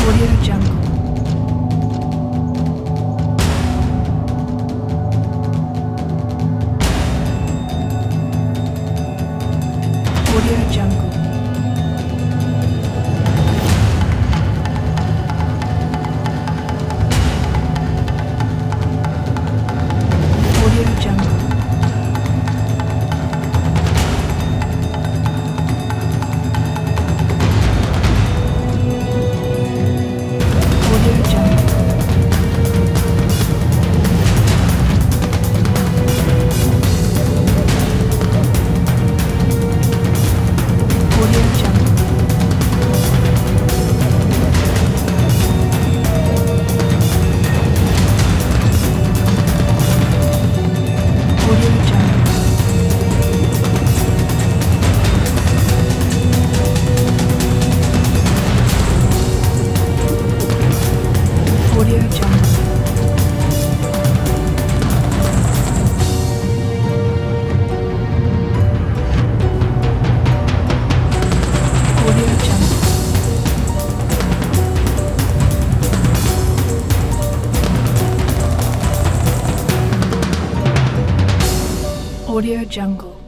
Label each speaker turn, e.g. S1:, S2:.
S1: Audio Jungle. Audio Jungle. Audio Jungle. Audio Jungle. Audio Jungle. Audio Jungle. Audio Jungle. Audio Jungle. Audio Jungle.